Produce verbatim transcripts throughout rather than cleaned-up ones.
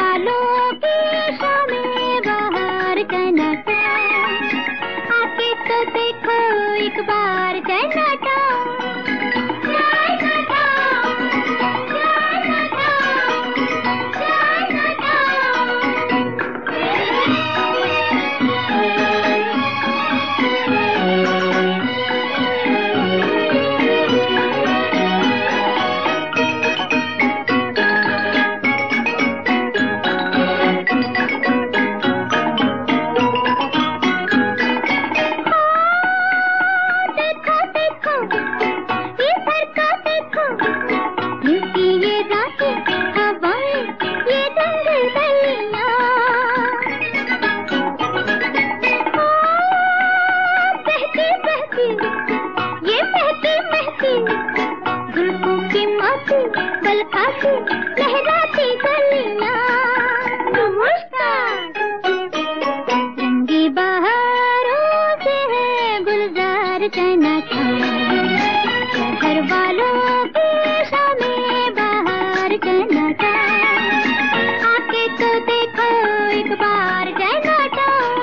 वालों की शामें बाहर जन्नता, आके तो देखो एक बार जन्नता। लहराती गलियां, नमस्कार। रंगी बहारों से है गुलजार जन्नता, घर वालों की शामें बाहर जन्नता, आके तो देखो एक बार जन्नता।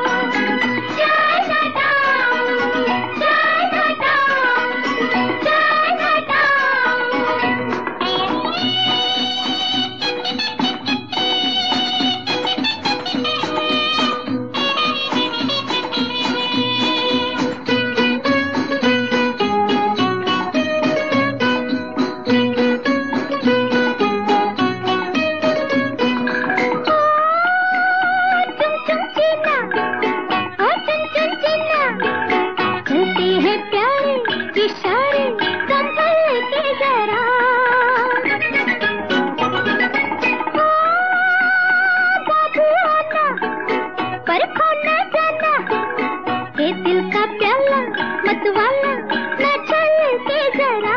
इशारे संभल के जरा, बाबू आना पर खोना जाना, ये दिल का प्याला मतवाला न चल के जरा।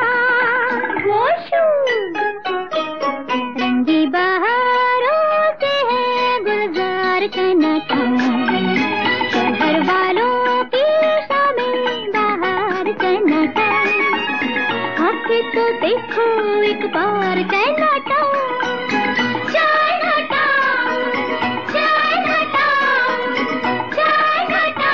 रंगी बहारों से है गुलजार जन्नता, घर वालों की शामें बाहर जन्नता, आके तो देखो एक बार जन्नता। जन्नता, जन्नता, जन्नता।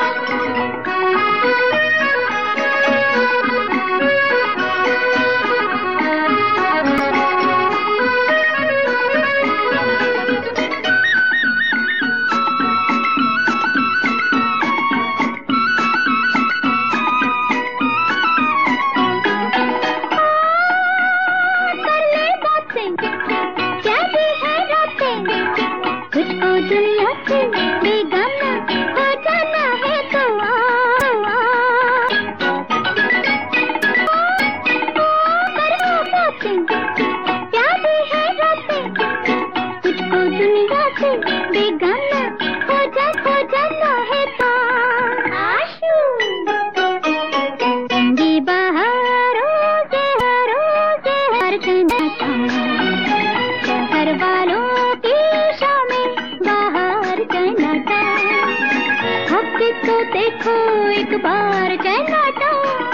क्या भी है रातें, तुझको दुनिया से बेगाना हो जाना है तो आ, करो बातें। क्या भी है रातें, तुझको दुनिया से बेगाना हो जा हो जाना है तो आशू। रंगी बहारों से हरों से हर जन्नता, घर वालों की शामें बाहर जन्नता, आके तो देखो एक बार जन्नता।